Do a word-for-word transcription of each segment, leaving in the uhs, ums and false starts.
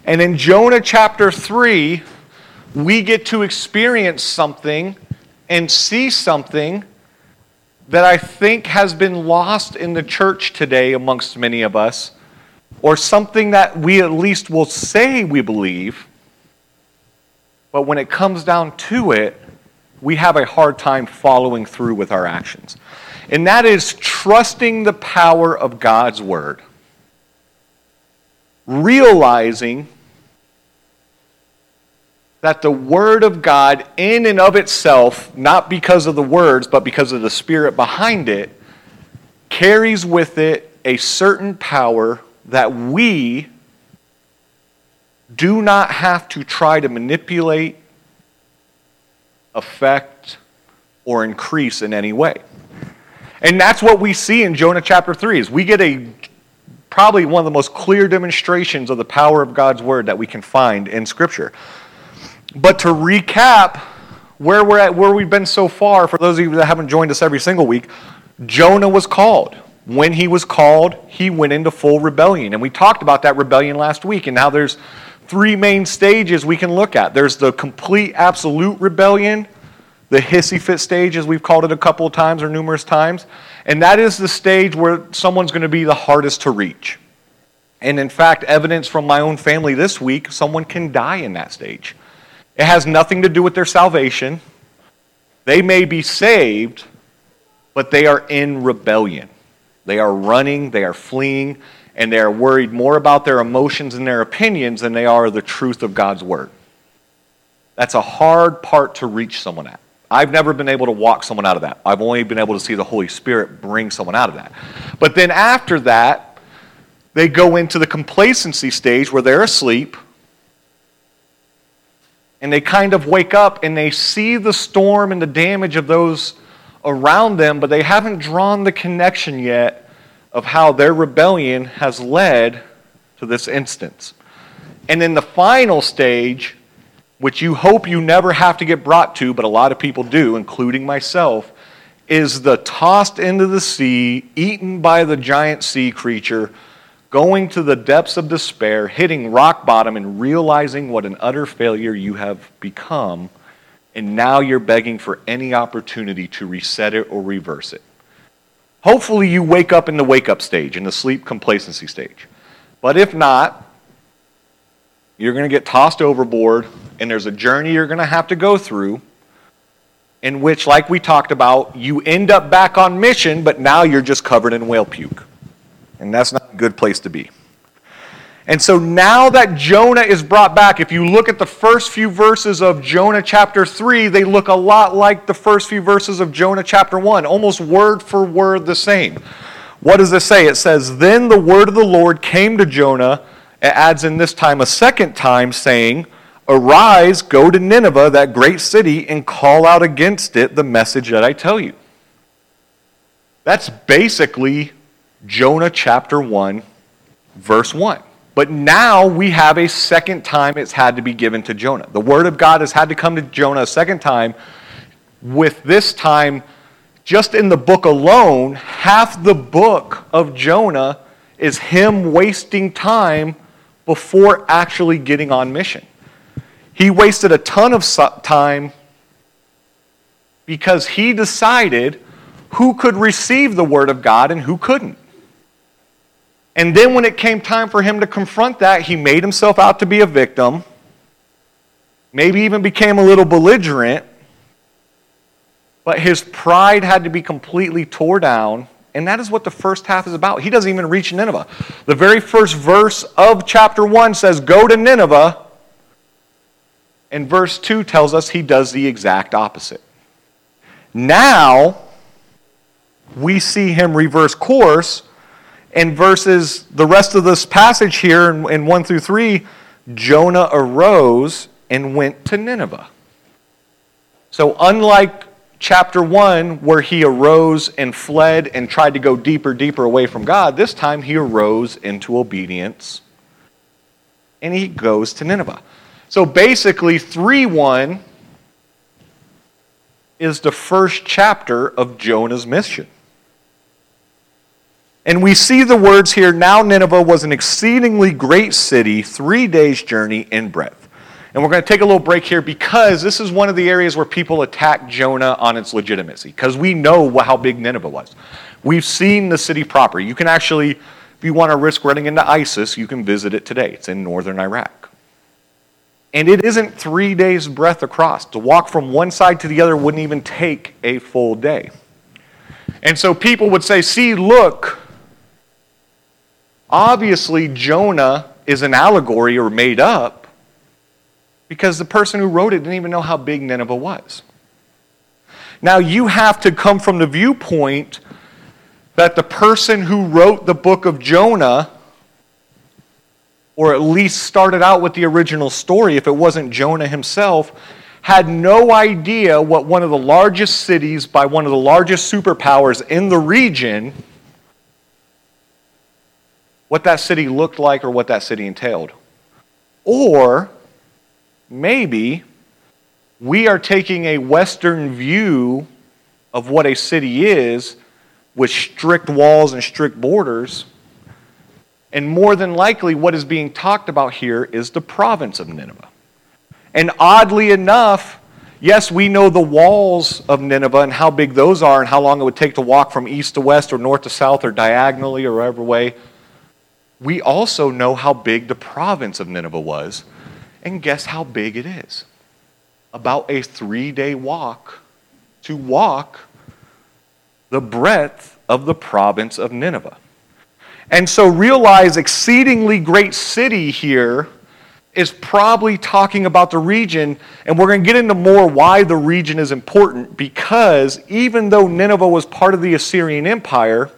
And in Jonah chapter three, we get to experience something and see something that I think has been lost in the church today amongst many of us, or something that we at least will say we believe, but when it comes down to it, we have a hard time following through with our actions. And that is trusting the power of God's word. Realizing that the word of God in and of itself, not because of the words, but because of the Spirit behind it, carries with it a certain power that we do not have to try to manipulate, affect, or increase in any way. And that's what we see in Jonah chapter three, is we get a probably one of the most clear demonstrations of the power of God's word that we can find in Scripture. But to recap where we're at, where we've been so far, for those of you that haven't joined us every single week, Jonah was called. When he was called, he went into full rebellion. And we talked about that rebellion last week, and now there's three main stages we can look at. There's the complete, absolute rebellion, the hissy fit stage, as we've called it a couple of times or numerous times. And that is the stage where someone's going to be the hardest to reach. And in fact, evidence from my own family this week, someone can die in that stage. It has nothing to do with their salvation. They may be saved, but they are in rebellion. They are running, they are fleeing, and they are worried more about their emotions and their opinions than they are the truth of God's word. That's a hard part to reach someone at. I've never been able to walk someone out of that. I've only been able to see the Holy Spirit bring someone out of that. But then after that, they go into the complacency stage where they're asleep, and they kind of wake up and they see the storm and the damage of those around them, but they haven't drawn the connection yet of how their rebellion has led to this instance. And then the final stage, which you hope you never have to get brought to, but a lot of people do, including myself, is the tossed into the sea, eaten by the giant sea creature, going to the depths of despair, hitting rock bottom and realizing what an utter failure you have become, and now you're begging for any opportunity to reset it or reverse it. Hopefully you wake up in the wake-up stage, in the sleep complacency stage. But if not, you're going to get tossed overboard, and there's a journey you're going to have to go through in which, like we talked about, you end up back on mission, but now you're just covered in whale puke. And that's not a good place to be. And so now that Jonah is brought back, if you look at the first few verses of Jonah chapter three, they look a lot like the first few verses of Jonah chapter one, almost word for word the same. What does it say? It says, "Then the word of the Lord came to Jonah," it adds in this time a second time, saying, "Arise, go to Nineveh, that great city, and call out against it the message that I tell you." That's basically Jonah chapter one, verse one. But now we have a second time it's had to be given to Jonah. The word of God has had to come to Jonah a second time. With this time, just in the book alone, half the book of Jonah is him wasting time before actually getting on mission. He wasted a ton of time because he decided who could receive the word of God and who couldn't. And then when it came time for him to confront that, he made himself out to be a victim, maybe even became a little belligerent, but his pride had to be completely tore down, and that is what the first half is about. He doesn't even reach Nineveh. The very first verse of chapter one says, "Go to Nineveh," and verse two tells us he does the exact opposite. Now, we see him reverse course. In verses, the rest of this passage here in, in one through three, Jonah arose and went to Nineveh. So unlike chapter one, where he arose and fled and tried to go deeper, deeper away from God, this time he arose into obedience and he goes to Nineveh. So basically, three one is the first chapter of Jonah's mission. And we see the words here, now Nineveh was an exceedingly great city, three days' journey in breadth. And we're going to take a little break here because this is one of the areas where people attack Jonah on its legitimacy, because we know how big Nineveh was. We've seen the city proper. You can actually, if you want to risk running into ISIS, you can visit it today. It's in northern Iraq. And it isn't three days' breadth across. To walk from one side to the other wouldn't even take a full day. And so people would say, see, look, obviously Jonah is an allegory or made up, because the person who wrote it didn't even know how big Nineveh was. Now you have to come from the viewpoint that the person who wrote the book of Jonah, or at least started out with the original story, if it wasn't Jonah himself, had no idea what one of the largest cities by one of the largest superpowers in the region, what that city looked like or what that city entailed. Or maybe we are taking a Western view of what a city is with strict walls and strict borders, and more than likely what is being talked about here is the province of Nineveh. And oddly enough, yes, we know the walls of Nineveh and how big those are and how long it would take to walk from east to west or north to south or diagonally or whatever way. We also know how big the province of Nineveh was. And guess how big it is? About a three-day walk to walk the breadth of the province of Nineveh. And so realize exceedingly great city here is probably talking about the region, and we're going to get into more why the region is important, because even though Nineveh was part of the Assyrian Empire,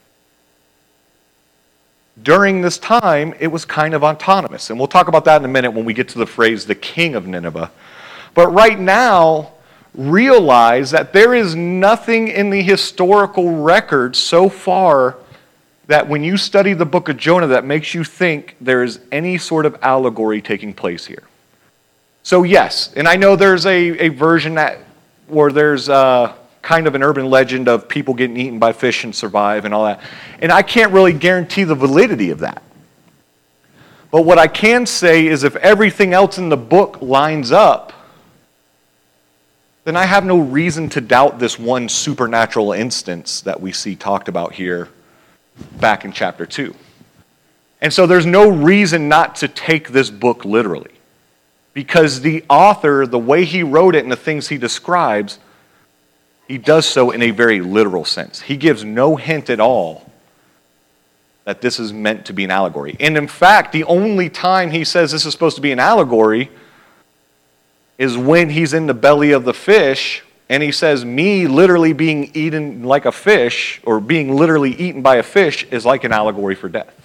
during this time, it was kind of autonomous. And we'll talk about that in a minute when we get to the phrase, the king of Nineveh. But right now, realize that there is nothing in the historical record so far that when you study the book of Jonah that makes you think there is any sort of allegory taking place here. So yes, and I know there's a, a version that where there's uh, kind of an urban legend of people getting eaten by fish and survive and all that. And I can't really guarantee the validity of that. But what I can say is if everything else in the book lines up, then I have no reason to doubt this one supernatural instance that we see talked about here back in chapter two. And so there's no reason not to take this book literally. Because the author, the way he wrote it and the things he describes, he does so in a very literal sense. He gives no hint at all that this is meant to be an allegory. And in fact, the only time he says this is supposed to be an allegory is when he's in the belly of the fish, and he says, me literally being eaten like a fish, or being literally eaten by a fish, is like an allegory for death.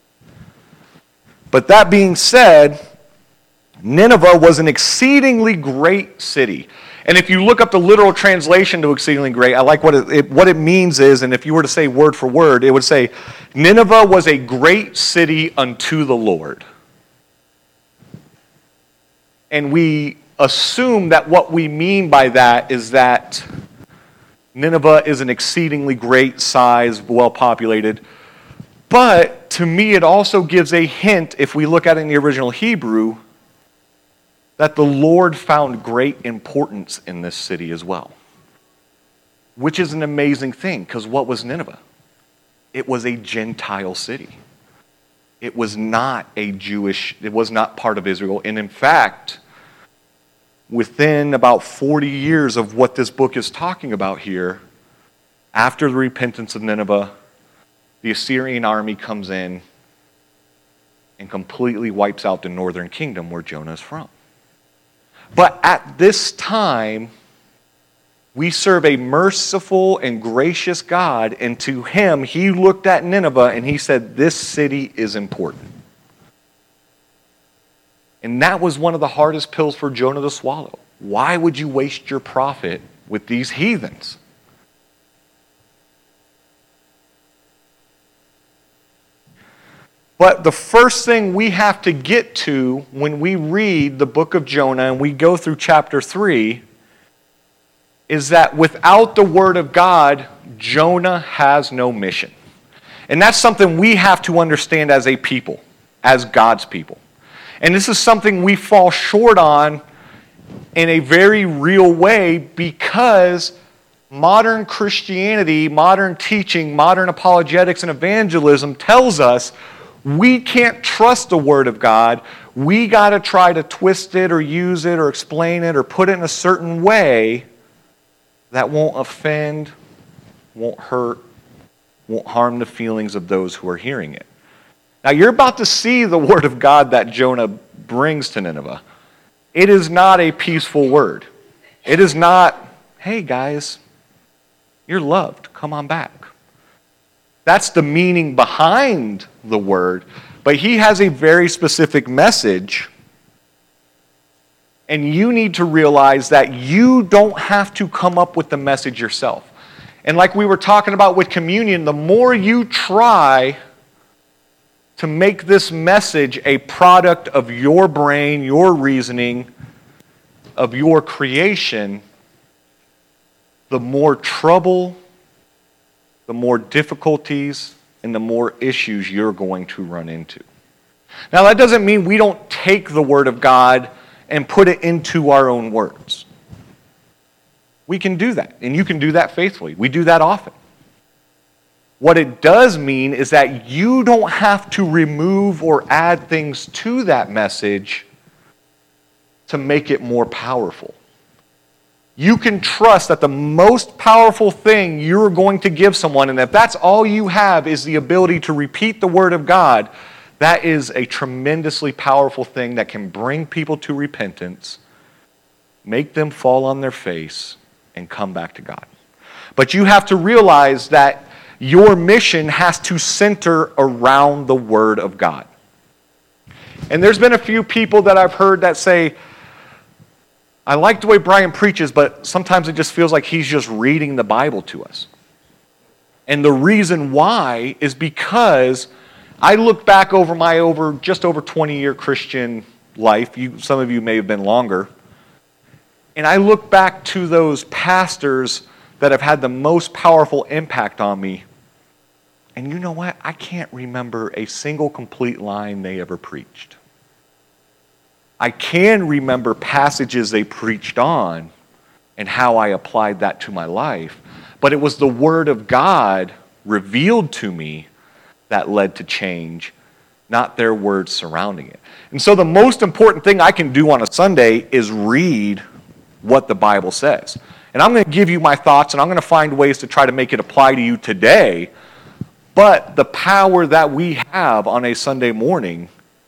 But that being said, Nineveh was an exceedingly great city. And if you look up the literal translation to exceedingly great, I like what it, it, what it means is, and if you were to say word for word, it would say, Nineveh was a great city unto the Lord. And we assume that what we mean by that is that Nineveh is an exceedingly great size, well-populated. But to me, it also gives a hint, if we look at it in the original Hebrew, that the Lord found great importance in this city as well. Which is an amazing thing, because what was Nineveh? It was a Gentile city. It was not a Jewish, it was not part of Israel. And in fact, within about forty years of what this book is talking about here, after the repentance of Nineveh, the Assyrian army comes in and completely wipes out the northern kingdom where Jonah is from. But at this time, we serve a merciful and gracious God, and to him, he looked at Nineveh and he said, this city is important. And that was one of the hardest pills for Jonah to swallow. Why would you waste your prophet with these heathens? But the first thing we have to get to when we read the book of Jonah and we go through chapter three is that without the word of God, Jonah has no mission. And that's something we have to understand as a people, as God's people. And this is something we fall short on in a very real way because modern Christianity, modern teaching, modern apologetics and evangelism tells us we can't trust the Word of God. We got to try to twist it or use it or explain it or put it in a certain way that won't offend, won't hurt, won't harm the feelings of those who are hearing it. Now, you're about to see the Word of God that Jonah brings to Nineveh. It is not a peaceful word. It is not, hey guys, you're loved, come on back. That's the meaning behind the word, but he has a very specific message, and you need to realize that you don't have to come up with the message yourself. And like we were talking about with communion, the more you try to make this message a product of your brain, your reasoning, of your creation, the more trouble, the more difficulties, and the more issues you're going to run into. Now, that doesn't mean we don't take the Word of God and put it into our own words. We can do that, and you can do that faithfully. We do that often. What it does mean is that you don't have to remove or add things to that message to make it more powerful. You can trust that the most powerful thing you're going to give someone, and if that's all you have is the ability to repeat the Word of God, that is a tremendously powerful thing that can bring people to repentance, make them fall on their face, and come back to God. But you have to realize that your mission has to center around the Word of God. And there's been a few people that I've heard that say, I like the way Brian preaches, but sometimes it just feels like he's just reading the Bible to us. And the reason why is because I look back over my over just over twenty-year Christian life. You, some of you may have been longer. And I look back to those pastors that have had the most powerful impact on me. And you know what? I can't remember a single complete line they ever preached. I can remember passages they preached on and how I applied that to my life. But it was the Word of God revealed to me that led to change, not their words surrounding it. And so the most important thing I can do on a Sunday is read what the Bible says. And I'm going to give you my thoughts, and I'm going to find ways to try to make it apply to you today. But the power that we have on a Sunday morning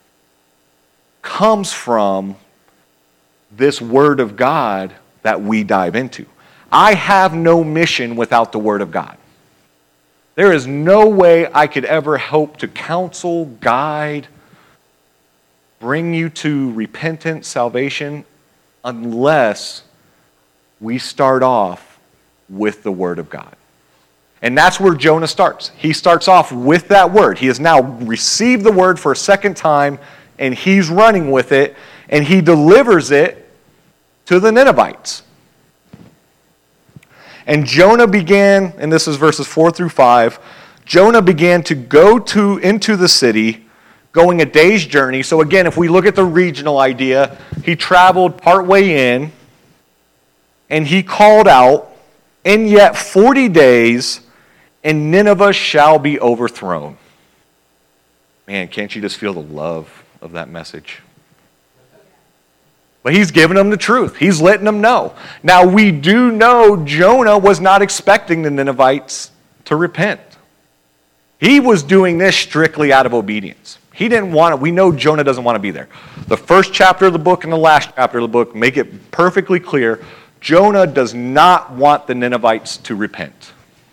comes from this Word of God that we dive into. I have no mission without the Word of God. There is no way I could ever hope to counsel, guide, bring you to repentance, salvation, unless we start off with the Word of God. And that's where Jonah starts. He starts off with that Word. He has now received the Word for a second time, and he's running with it, and he delivers it to the Ninevites. And Jonah began, and this is verses four through five, Jonah began to go to into the city, going a day's journey. So again, if we look at the regional idea, he traveled partway in, and he called out, "In yet forty days, and Nineveh shall be overthrown." Man, can't you just feel the love of that message? But he's giving them the truth. He's letting them know. Now, we do know Jonah was not expecting the Ninevites to repent. He was doing this strictly out of obedience. He didn't want it. We know Jonah doesn't want to be there. The first chapter of the book and the last chapter of the book make it perfectly clear Jonah does not want the Ninevites to repent.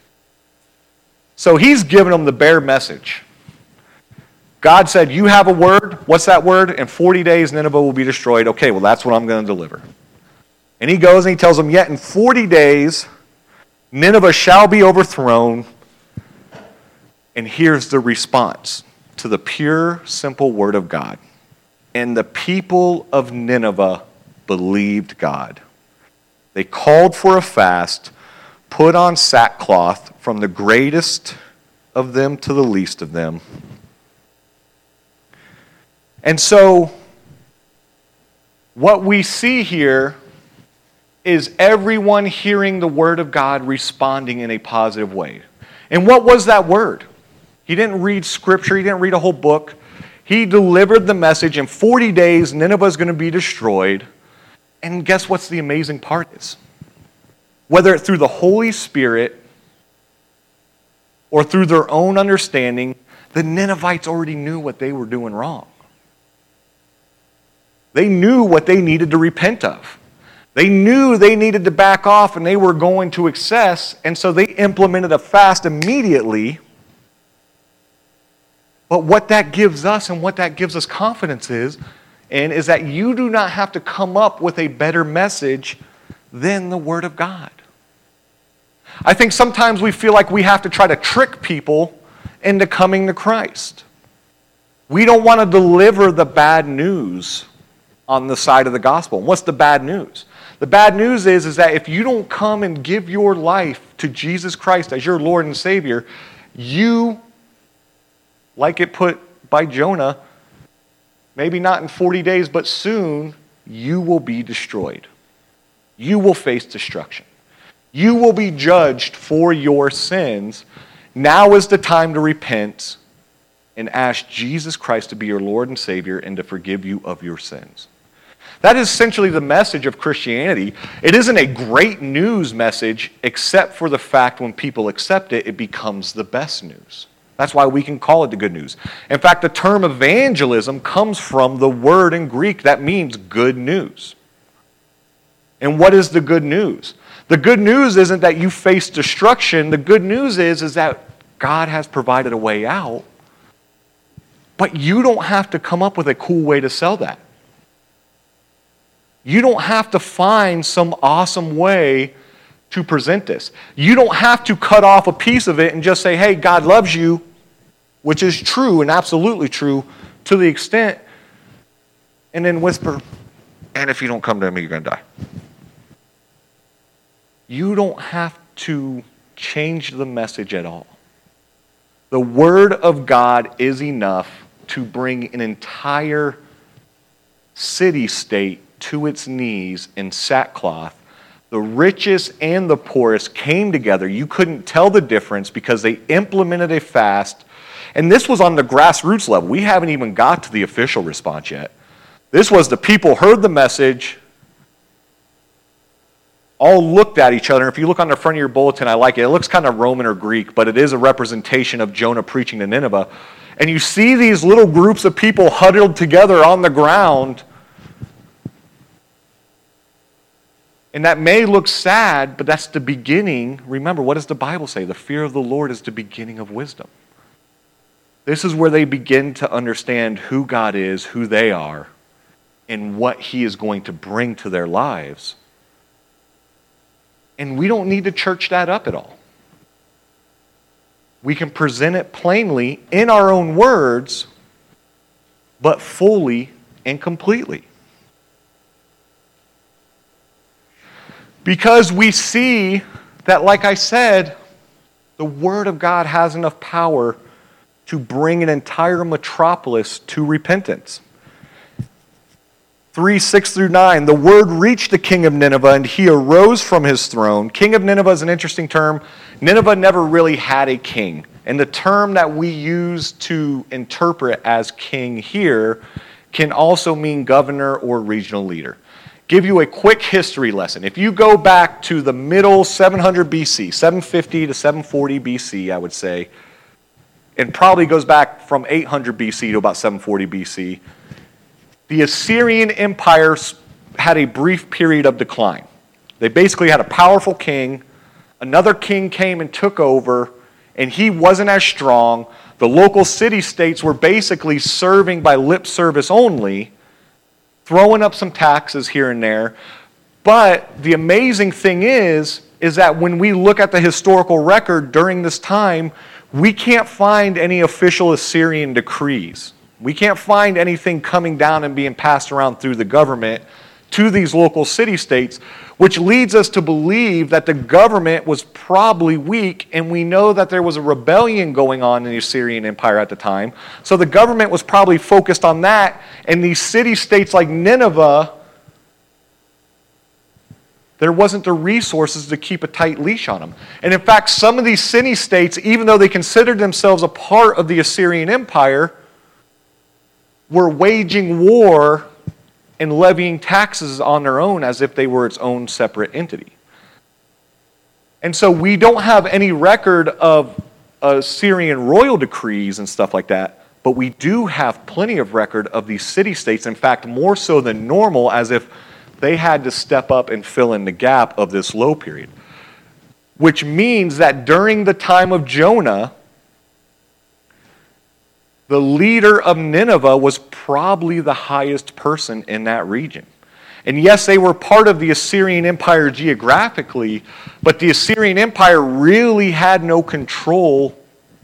So he's giving them the bare message. God said, you have a word. What's that word? In forty days, Nineveh will be destroyed. Okay, well, that's what I'm going to deliver. And he goes and he tells them, yet in forty days, Nineveh shall be overthrown. And here's the response to the pure, simple word of God. And the people of Nineveh believed God. They called for a fast, put on sackcloth from the greatest of them to the least of them. And so, what we see here is everyone hearing the word of God responding in a positive way. And what was that word? He didn't read scripture, he didn't read a whole book. He delivered the message. In forty days, Nineveh is going to be destroyed. And guess what's the amazing part is? Whether it's through the Holy Spirit or through their own understanding, the Ninevites already knew what they were doing wrong. They knew what they needed to repent of. They knew they needed to back off and they were going to excess, and so they implemented a fast immediately. But what that gives us and what that gives us confidence is, and is that you do not have to come up with a better message than the Word of God. I think sometimes we feel like we have to try to trick people into coming to Christ. We don't want to deliver the bad news on the side of the gospel. And what's the bad news? The bad news is, is that if you don't come and give your life to Jesus Christ as your Lord and Savior, you, like it put by Jonah, maybe not in forty days, but soon, you will be destroyed. You will face destruction. You will be judged for your sins. Now is the time to repent and ask Jesus Christ to be your Lord and Savior and to forgive you of your sins. That is essentially the message of Christianity. It isn't a great news message, except for the fact when people accept it, it becomes the best news. That's why we can call it the good news. In fact, the term evangelism comes from the word in Greek that means good news. And what is the good news? The good news isn't that you face destruction. The good news is, is that God has provided a way out, but you don't have to come up with a cool way to sell that. You don't have to find some awesome way to present this. You don't have to cut off a piece of it and just say, hey, God loves you, which is true and absolutely true to the extent, and then whisper, and if you don't come to me, you're going to die. You don't have to change the message at all. The Word of God is enough to bring an entire city-state to its knees in sackcloth. The richest and the poorest came together. You couldn't tell the difference because they implemented a fast. And this was on the grassroots level. We haven't even got to the official response yet. This was the people heard the message, all looked at each other. If you look on the front of your bulletin, I like it. It looks kind of Roman or Greek, but it is a representation of Jonah preaching to Nineveh. And you see these little groups of people huddled together on the ground. And that may look sad, but that's the beginning. Remember, what does the Bible say? The fear of the Lord is the beginning of wisdom. This is where they begin to understand who God is, who they are, and what He is going to bring to their lives. And we don't need to church that up at all. We can present it plainly in our own words, but fully and completely. Because we see that, like I said, the Word of God has enough power to bring an entire metropolis to repentance. three, six through nine, the word reached the king of Nineveh, and he arose from his throne. King of Nineveh is an interesting term. Nineveh never really had a king. And the term that we use to interpret as king here can also mean governor or regional leader. Give you a quick history lesson. If you go back to the middle seven hundred B C, seven fifty to seven forty B C, I would say, and probably goes back from eight hundred B C to about seven forty B C, the Assyrian Empire had a brief period of decline. They basically had a powerful king. Another king came and took over, and he wasn't as strong. The local city-states were basically serving by lip service only, throwing up some taxes here and there. But the amazing thing is, is that when we look at the historical record during this time, we can't find any official Assyrian decrees. We can't find anything coming down and being passed around through the government to these local city-states, which leads us to believe that the government was probably weak, and we know that there was a rebellion going on in the Assyrian Empire at the time. So the government was probably focused on that, and these city-states like Nineveh, there wasn't the resources to keep a tight leash on them. And in fact, some of these city-states, even though they considered themselves a part of the Assyrian Empire, were waging war and levying taxes on their own as if they were its own separate entity. And so we don't have any record of Assyrian royal decrees and stuff like that, but we do have plenty of record of these city-states, in fact, more so than normal, as if they had to step up and fill in the gap of this low period. Which means that during the time of Jonah, the leader of Nineveh was probably the highest person in that region. And yes, they were part of the Assyrian Empire geographically, but the Assyrian Empire really had no control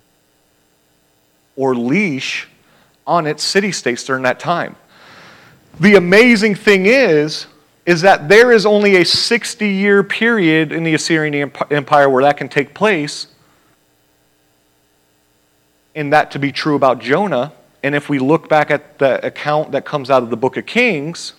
or leash on its city-states during that time. The amazing thing is, is that there is only a sixty-year period in the Assyrian Empire where that can take place, and that to be true about Jonah. And if we look back at the account that comes out of the book of Kings,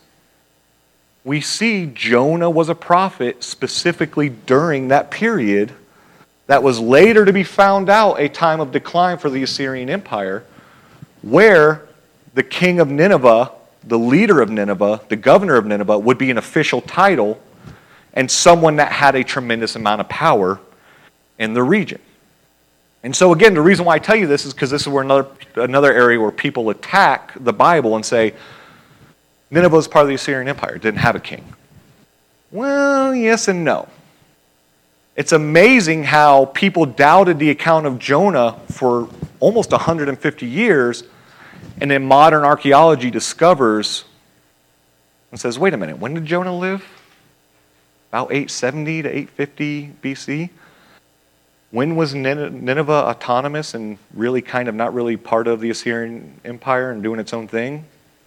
we see Jonah was a prophet specifically during that period that was later to be found out a time of decline for the Assyrian Empire, where the king of Nineveh, the leader of Nineveh, the governor of Nineveh, would be an official title and someone that had a tremendous amount of power in the region. And so again, the reason why I tell you this is because this is where another, another area where people attack the Bible and say, Nineveh was part of the Assyrian Empire, it didn't have a king. Well, yes and no. It's amazing how people doubted the account of Jonah for almost one hundred fifty years, and then modern archaeology discovers and says, wait a minute, when did Jonah live? About eight seventy to eight fifty B C? When was Nineveh autonomous and really kind of not really part of the Assyrian Empire and doing its own thing?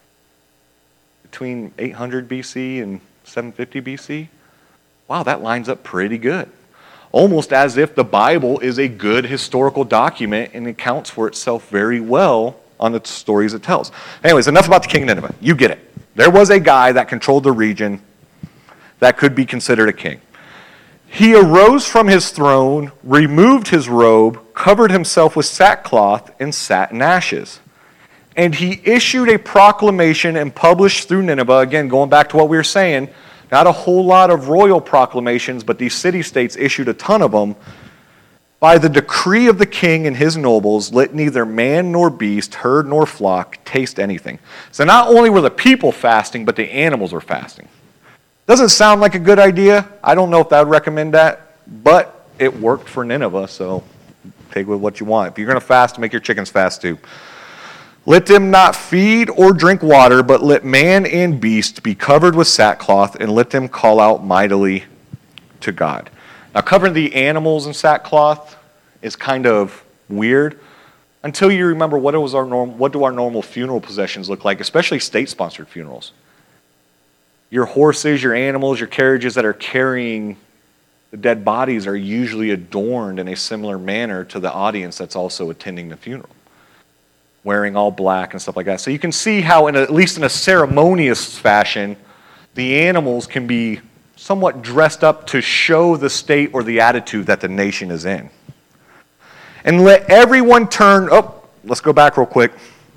Between eight hundred B C and seven fifty B C? Wow, that lines up pretty good. Almost as if the Bible is a good historical document and accounts for itself very well on the stories it tells. Anyways, enough about the king of Nineveh. You get it. There was a guy that controlled the region that could be considered a king. He arose from his throne, removed his robe, covered himself with sackcloth, and sat in ashes. And he issued a proclamation and published through Nineveh, again, going back to what we were saying, not a whole lot of royal proclamations, but these city-states issued a ton of them. By the decree of the king and his nobles, let neither man nor beast, herd nor flock taste anything. So not only were the people fasting, but the animals were fasting. Doesn't sound like a good idea. I don't know if I would recommend that, but it worked for Nineveh, so take with what you want. If you're going to fast, make your chickens fast too. Let them not feed or drink water, but let man and beast be covered with sackcloth, and let them call out mightily to God. Now, covering the animals in sackcloth is kind of weird until you remember what, it was our norm, what do our normal funeral processions look like, especially state-sponsored funerals. Your horses, your animals, your carriages that are carrying the dead bodies are usually adorned in a similar manner to the audience that's also attending the funeral, wearing all black and stuff like that. So you can see how, in a, at least in a ceremonious fashion, the animals can be somewhat dressed up to show the state or the attitude that the nation is in. And let everyone turn, oh, let's go back real quick.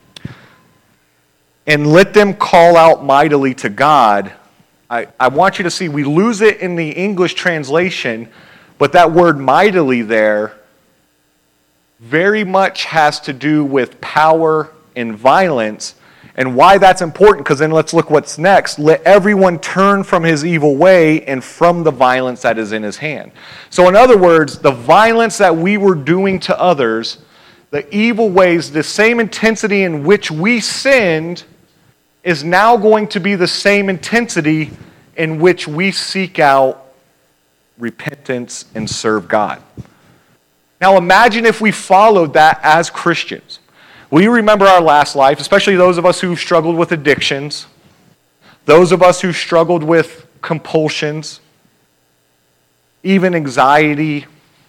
And let them call out mightily to God. I, I want you to see, we lose it in the English translation, but that word mightily there very much has to do with power and violence. And why that's important, because then let's look what's next. Let everyone turn from his evil way and from the violence that is in his hand. So in other words, the violence that we were doing to others, the evil ways, the same intensity in which we sinned, is now going to be the same intensity in which we seek out repentance and serve God. Now imagine if we followed that as Christians. We remember our last life, especially those of us who've struggled with addictions. Those of us who struggled with compulsions, even anxiety,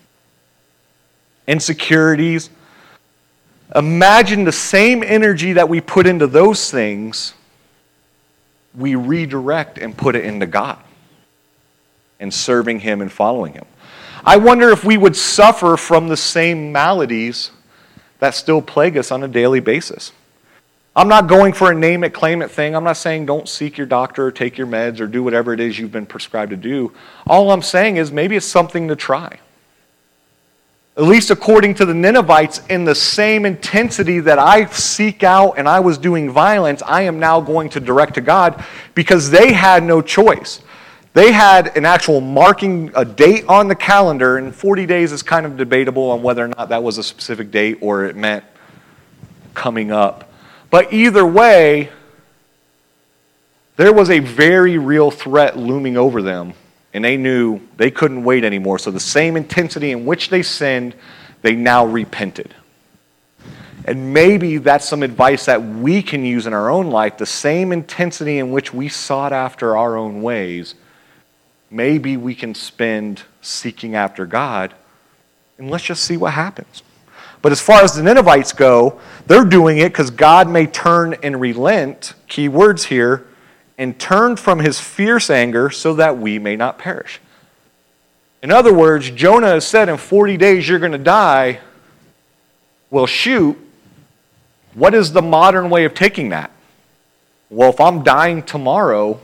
insecurities, imagine the same energy that we put into those things, we redirect and put it into God and serving Him and following Him. I wonder if we would suffer from the same maladies that still plague us on a daily basis. I'm not going for a name it, claim it thing. I'm not saying don't seek your doctor or take your meds or do whatever it is you've been prescribed to do. All I'm saying is maybe it's something to try. At least according to the Ninevites, in the same intensity that I seek out and I was doing violence, I am now going to direct to God because they had no choice. They had an actual marking, a date on the calendar, and forty days is kind of debatable on whether or not that was a specific date or it meant coming up. But either way, there was a very real threat looming over them, and they knew they couldn't wait anymore. So the same intensity in which they sinned, they now repented. And maybe that's some advice that we can use in our own life, the same intensity in which we sought after our own ways. Maybe we can spend seeking after God, and let's just see what happens. But as far as the Ninevites go, they're doing it because God may turn and relent, key words here, and turn from His fierce anger so that we may not perish. In other words, Jonah has said in forty days you're going to die. Well, shoot, what is the modern way of taking that? Well, if I'm dying tomorrow,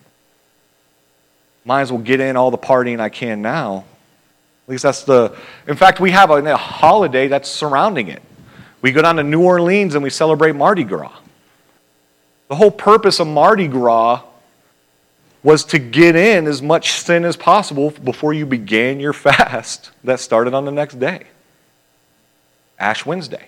might as well get in all the partying I can now. At least that's the... In fact, we have a, a holiday that's surrounding it. We go down to New Orleans and we celebrate Mardi Gras. The whole purpose of Mardi Gras was to get in as much sin as possible before you began your fast that started on the next day. Ash Wednesday.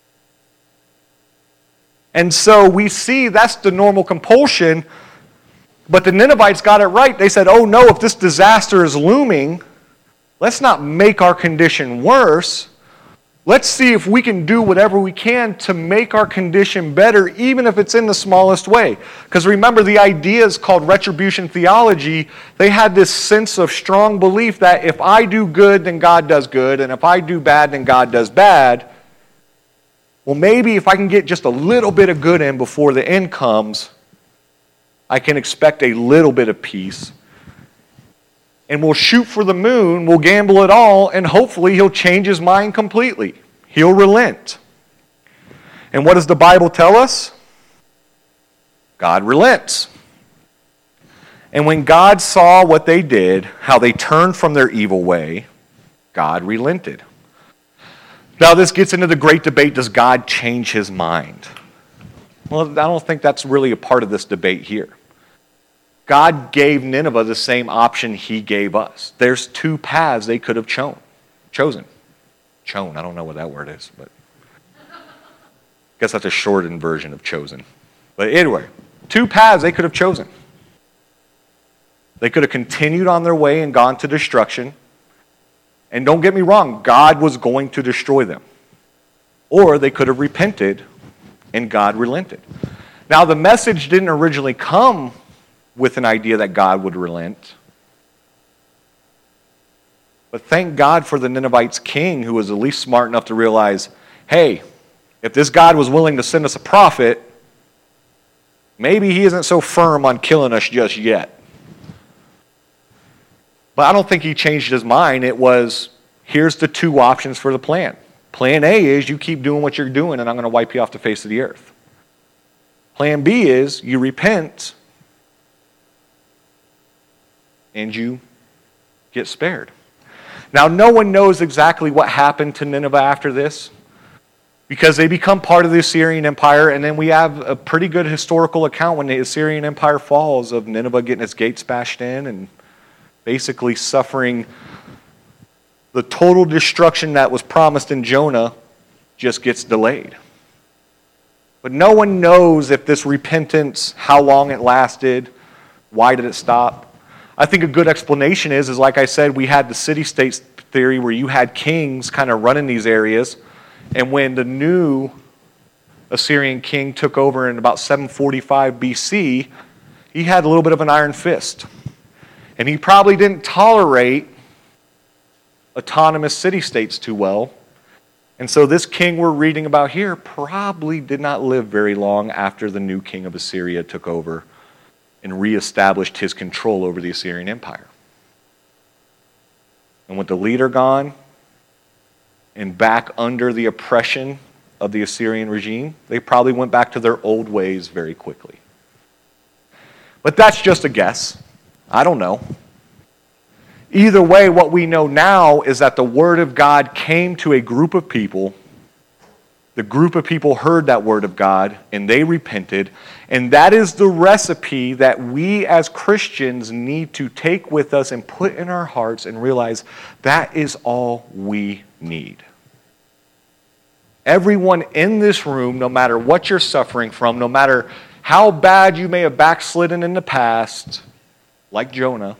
And so we see that's the normal compulsion. But the Ninevites got it right. They said, oh no, if this disaster is looming, let's not make our condition worse. Let's see if we can do whatever we can to make our condition better, even if it's in the smallest way. Because remember, the ideas called retribution theology, they had this sense of strong belief that if I do good, then God does good, and if I do bad, then God does bad. Well, maybe if I can get just a little bit of good in before the end comes, I can expect a little bit of peace. And we'll shoot for the moon, we'll gamble it all, and hopefully He'll change His mind completely. He'll relent. And what does the Bible tell us? God relents. And when God saw what they did, how they turned from their evil way, God relented. Now this gets into the great debate, does God change His mind? Well, I don't think that's really a part of this debate here. God gave Nineveh the same option He gave us. There's two paths they could have cho- chosen. Chosen, I don't know what that word is, but I guess that's a shortened version of chosen. But anyway, two paths they could have chosen. They could have continued on their way and gone to destruction. And don't get me wrong, God was going to destroy them. Or they could have repented and God relented. Now, the message didn't originally come with an idea that God would relent. But thank God for the Ninevites' king who was at least smart enough to realize, hey, if this God was willing to send us a prophet, maybe He isn't so firm on killing us just yet. But I don't think He changed His mind. It was, here's the two options for the plan. Plan A is you keep doing what you're doing and I'm going to wipe you off the face of the earth. Plan B is you repent and you get spared. Now, no one knows exactly what happened to Nineveh after this because they become part of the Assyrian Empire, and then we have a pretty good historical account when the Assyrian Empire falls of Nineveh getting its gates bashed in and basically suffering the total destruction that was promised in Jonah just gets delayed. But no one knows if this repentance, how long it lasted, why did it stop. I think a good explanation is, is like I said, we had the city-state theory where you had kings kind of running these areas, and when the new Assyrian king took over in about seven forty-five B C, he he had a little bit of an iron fist. And he probably didn't tolerate autonomous city-states too well. And so this king we're reading about here probably did not live very long after the new king of Assyria took over and reestablished his control over the Assyrian Empire. And with the leader gone and back under the oppression of the Assyrian regime, they probably went back to their old ways very quickly. But that's just a guess. I don't know. Either way, what we know now is that the Word of God came to a group of people. The group of people heard that Word of God, and they repented. And that is the recipe that we as Christians need to take with us and put in our hearts and realize that is all we need. Everyone in this room, no matter what you're suffering from, no matter how bad you may have backslidden in the past, like Jonah,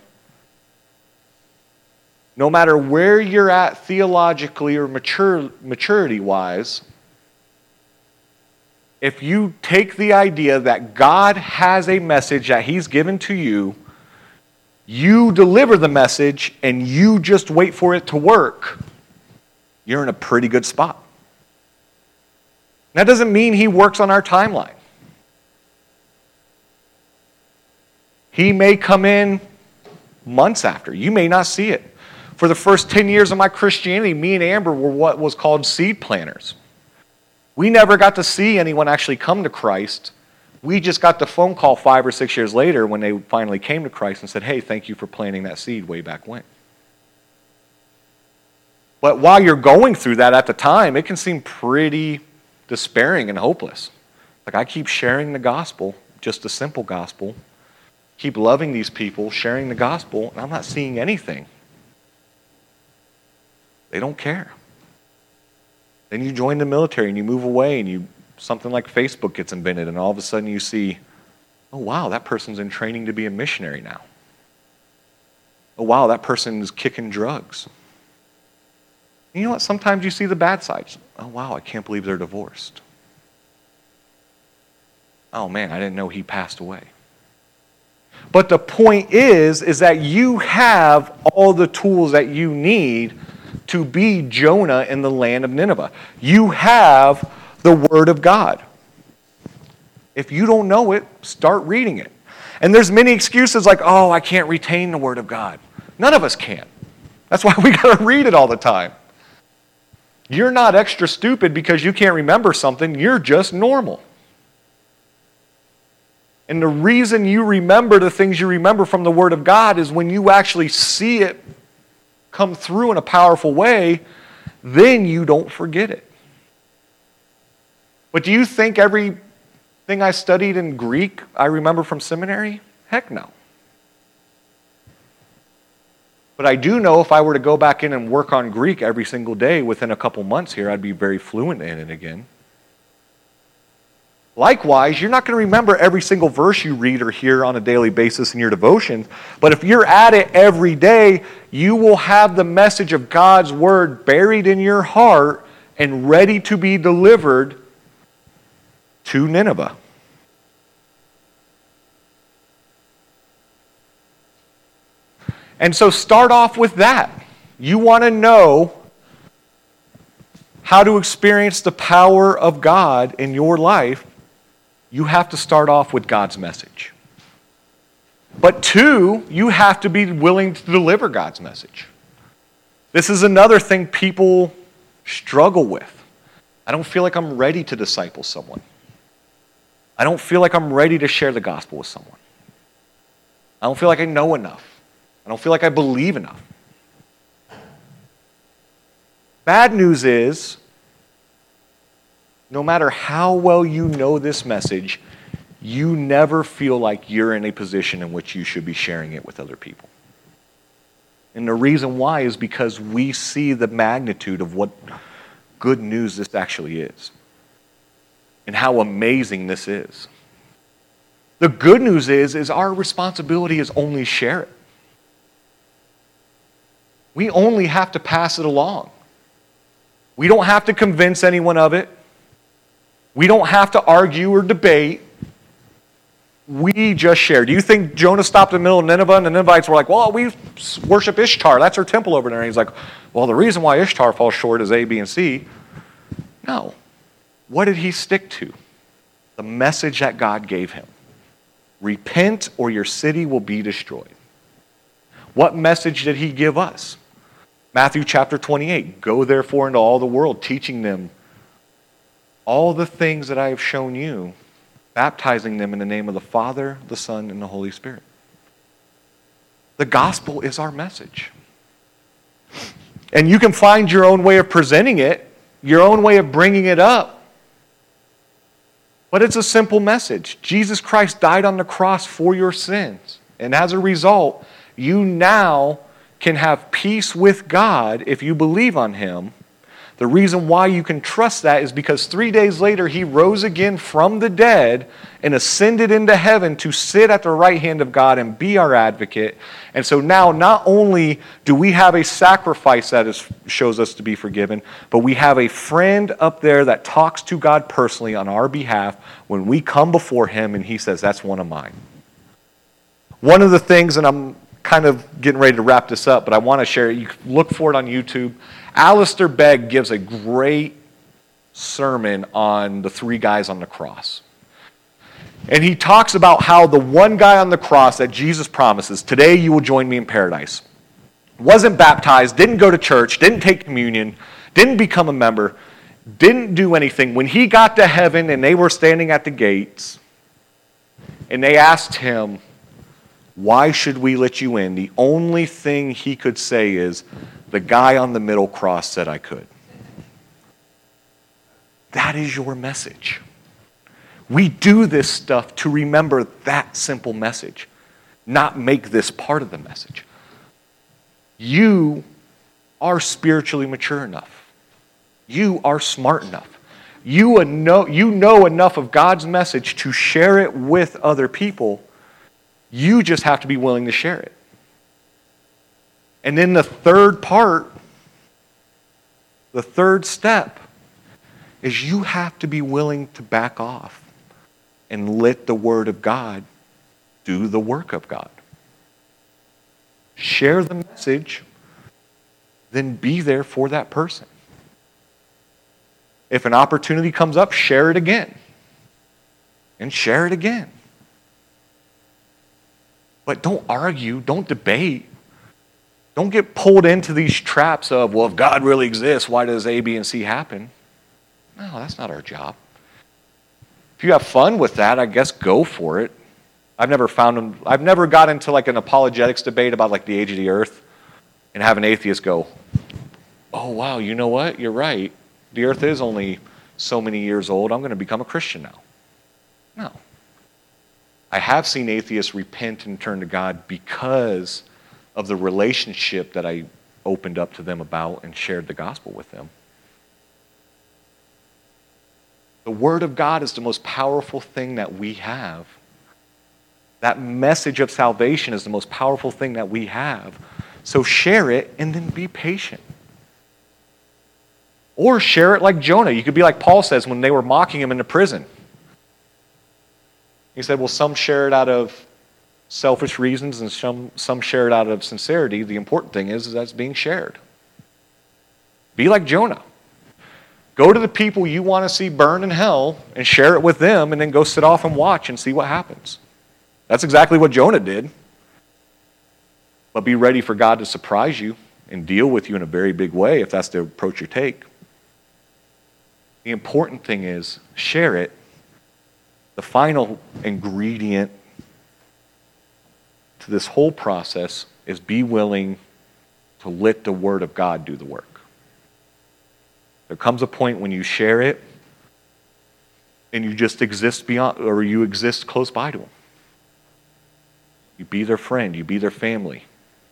no matter where you're at theologically or mature, maturity-wise, if you take the idea that God has a message that He's given to you, you deliver the message and you just wait for it to work, you're in a pretty good spot. That doesn't mean He works on our timeline. He may come in months after. You may not see it. For the first ten years of my Christianity, me and Amber were what was called seed planters. We never got to see anyone actually come to Christ. We just got the phone call five or six years later when they finally came to Christ and said, hey, thank you for planting that seed way back when. But while you're going through that at the time, it can seem pretty despairing and hopeless. Like, I keep sharing the gospel, just the simple gospel, keep loving these people, sharing the gospel, and I'm not seeing anything. They don't care. Then you join the military and you move away and you something like Facebook gets invented and all of a sudden you see, oh wow, that person's in training to be a missionary now. Oh wow, that person's kicking drugs. And you know what? Sometimes you see the bad sides. Oh wow, I can't believe they're divorced. Oh man, I didn't know he passed away. But the point is, is that you have all the tools that you need to be Jonah in the land of Nineveh. You have the Word of God. If you don't know it, start reading it. And there's many excuses like, oh, I can't retain the Word of God. None of us can. That's why we got to read it all the time. You're not extra stupid because you can't remember something. You're just normal. And the reason you remember the things you remember from the Word of God is when you actually see it come through in a powerful way, then you don't forget it. But do you think everything I studied in Greek I remember from seminary? Heck no. But I do know if I were to go back in and work on Greek every single day within a couple months here, I'd be very fluent in it again. Likewise, you're not going to remember every single verse you read or hear on a daily basis in your devotions, but if you're at it every day, you will have the message of God's Word buried in your heart and ready to be delivered to Nineveh. And so start off with that. You want to know how to experience the power of God in your life. You have to start off with God's message. But two, you have to be willing to deliver God's message. This is another thing people struggle with. I don't feel like I'm ready to disciple someone. I don't feel like I'm ready to share the gospel with someone. I don't feel like I know enough. I don't feel like I believe enough. Bad news is, no matter how well you know this message, you never feel like you're in a position in which you should be sharing it with other people. And the reason why is because we see the magnitude of what good news this actually is and how amazing this is. The good news is, is our responsibility is only share it. We only have to pass it along. We don't have to convince anyone of it. We don't have to argue or debate. we just shared. Do you think Jonah stopped in the middle of Nineveh and the Ninevites were like, well, we worship Ishtar. That's her temple over there. And he's like, well, the reason why Ishtar falls short is A, B, and C. No. What did he stick to? The message that God gave him. Repent or your city will be destroyed. What message did he give us? Matthew chapter twenty-eight. Go therefore into all the world, teaching them all the things that I have shown you, baptizing them in the name of the Father, the Son, and the Holy Spirit. The gospel is our message. And you can find your own way of presenting it, your own way of bringing it up. But it's a simple message. Jesus Christ died on the cross for your sins. And as a result, you now can have peace with God if you believe on him. The reason why you can trust that is because three days later he rose again from the dead and ascended into heaven to sit at the right hand of God and be our advocate. And so now not only do we have a sacrifice that is, shows us to be forgiven, but we have a friend up there that talks to God personally on our behalf when we come before him and he says, that's one of mine. One of the things, and I'm kind of getting ready to wrap this up, but I want to share it. You can look for it on YouTube. Alistair Begg gives a great sermon on the three guys on the cross. And he talks about how the one guy on the cross that Jesus promises, today you will join me in paradise, wasn't baptized, didn't go to church, didn't take communion, didn't become a member, didn't do anything. When he got to heaven and they were standing at the gates and they asked him, why should we let you in? The only thing he could say is, the guy on the middle cross said I could. That is your message. We do this stuff to remember that simple message, not make this part of the message. You are spiritually mature enough. You are smart enough. You know, you know enough of God's message to share it with other people. You just have to be willing to share it. And then the third part, the third step, is you have to be willing to back off and let the Word of God do the work of God. Share the message, then be there for that person. If an opportunity comes up, share it again. And share it again. But don't argue, don't debate. Don't get pulled into these traps of, well, if God really exists, why does A, B, and C happen? No, that's not our job. If you have fun with that, I guess go for it. I've never found them, I've never got into like an apologetics debate about like the age of the earth and have an atheist go, oh, wow, you know what? You're right. The earth is only so many years old. I'm going to become a Christian now. No. I have seen atheists repent and turn to God because of the relationship that I opened up to them about and shared the gospel with them. The Word of God is the most powerful thing that we have. That message of salvation is the most powerful thing that we have. So share it and then be patient. Or share it like Jonah. You could be like Paul says when they were mocking him in the prison. He said, well, some share it out of selfish reasons and some, some share it out of sincerity. The important thing is, is that it's being shared. Be like Jonah. Go to the people you want to see burn in hell and share it with them and then go sit off and watch and see what happens. That's exactly what Jonah did. But be ready for God to surprise you and deal with you in a very big way if that's the approach you take. The important thing is share it. The final ingredient to this whole process is be willing to let the Word of God do the work. There comes a point when you share it and you just exist beyond, or you exist close by to them. You be their friend, you be their family.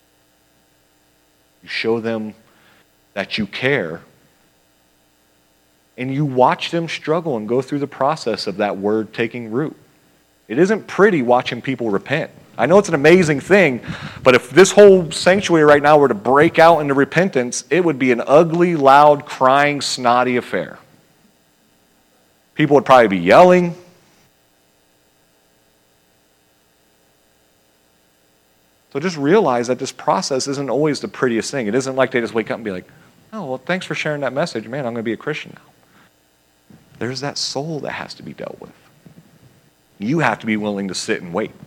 You show them that you care, and you watch them struggle and go through the process of that word taking root. It isn't pretty watching people repent. I know it's an amazing thing, but if this whole sanctuary right now were to break out into repentance, it would be an ugly, loud, crying, snotty affair. People would probably be yelling. So just realize that this process isn't always the prettiest thing. It isn't like they just wake up and be like, oh, well, thanks for sharing that message. Man, I'm going to be a Christian now. There's that soul that has to be dealt with. You have to be willing to sit and wait.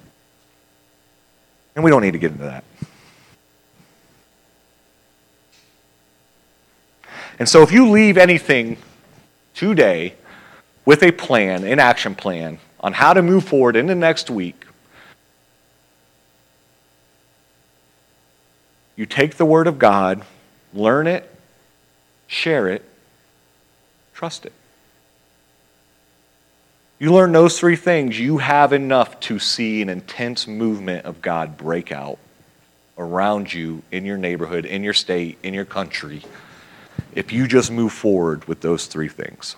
And we don't need to get into that. And so if you leave anything today with a plan, an action plan, on how to move forward into next week, you take the Word of God, learn it, share it, trust it. You learn those three things, you have enough to see an intense movement of God break out around you, in your neighborhood, in your state, in your country, if you just move forward with those three things.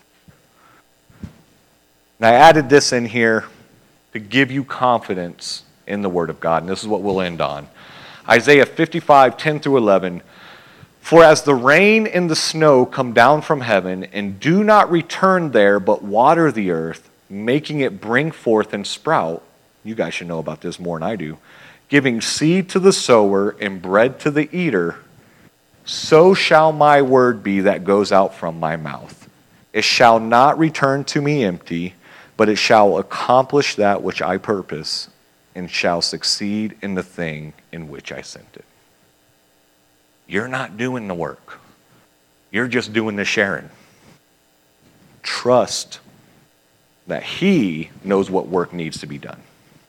And I added this in here to give you confidence in the Word of God, and this is what we'll end on. Isaiah fifty-five, ten through eleven, for as the rain and the snow come down from heaven, and do not return there, but water the earth, making it bring forth and sprout, you guys should know about this more than I do, giving seed to the sower and bread to the eater, so shall my word be that goes out from my mouth. It shall not return to me empty, but it shall accomplish that which I purpose, and shall succeed in the thing in which I sent it. You're not doing the work. You're just doing the sharing. Trust that He knows what work needs to be done.